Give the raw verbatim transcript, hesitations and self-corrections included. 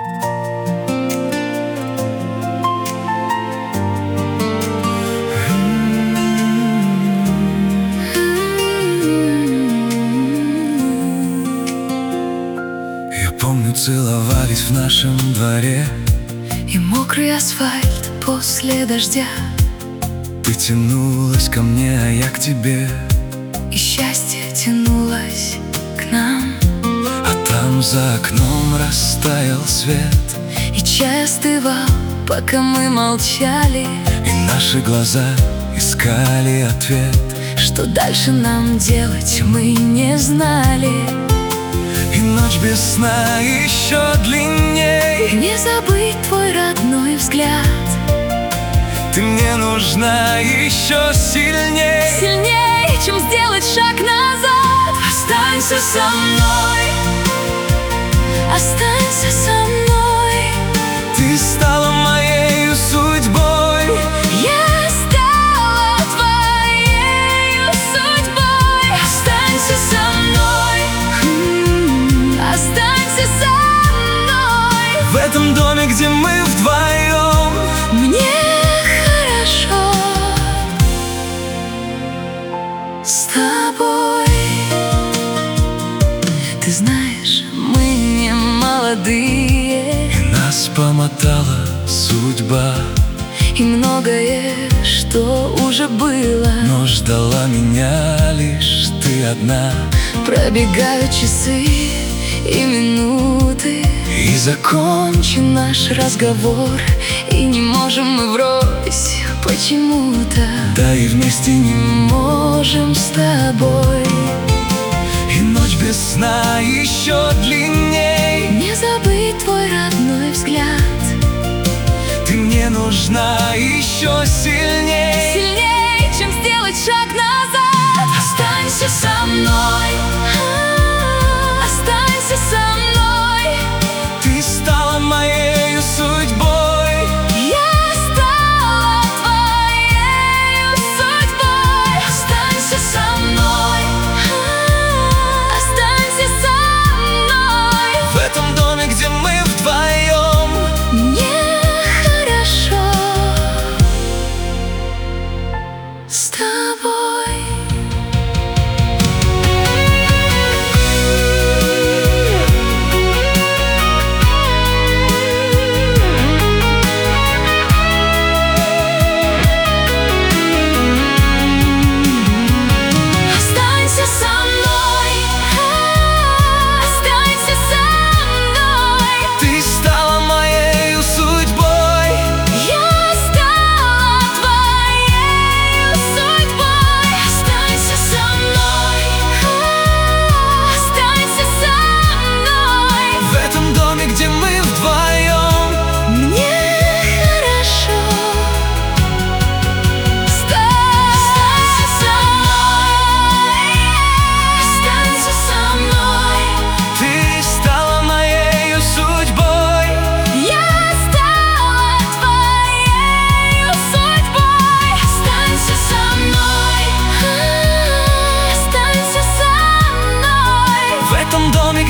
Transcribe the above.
Помню, целовались в нашем дворе, и мокрый асфальт после дождя. Ты тянулась ко мне, а я к тебе, и счастье тянулось к нам. А там за окном растаял свет, и чай остывал, пока мы молчали, и наши глаза искали ответ. Что дальше нам делать, мы не знали. И ночь без сна еще длинней. Не забыть твой родной взгляд. Ты мне нужна еще сильней. Сильней, чем сделать шаг назад. Останься со мной, останься со мной. Ты стала моею судьбой. Я стала твоею судьбой. Останься со мной, останься со мной. в этом доме, где мы вдвоем. Мне хорошо с тобой. Ты знаешь, мы не молодые, И нас помотала судьба, и многое, что уже было, но ждала меня лишь ты одна. пробегают часы и минуты, И закончен наш разговор, и не можем мы врозь почему-то. да и вместе не Можем с тобой. И ночь без сна еще длинней. Не забыть твой родной взгляд. Ты мне нужна еще сильней. Сильней, чем сделать шаг назад. Останься со мной, Останься со мной. ты стала моею судьбой. Я стала твоею судьбой. Останься со мной, Останься со мной. в этом доме, где мы вдвоем. Мне хорошо с тобой. Останься со мной, Останься со мной. ты стала моею судьбой. Я стала твоею судьбой. Останься со мной, Останься со мной. в этом доме, где мы вдвоем. Мне хорошо с тобой. Останься со мной, ты стала моею судьбой. Я стала твоею судьбой. Останься со мной, Останься со мной. в этом доме,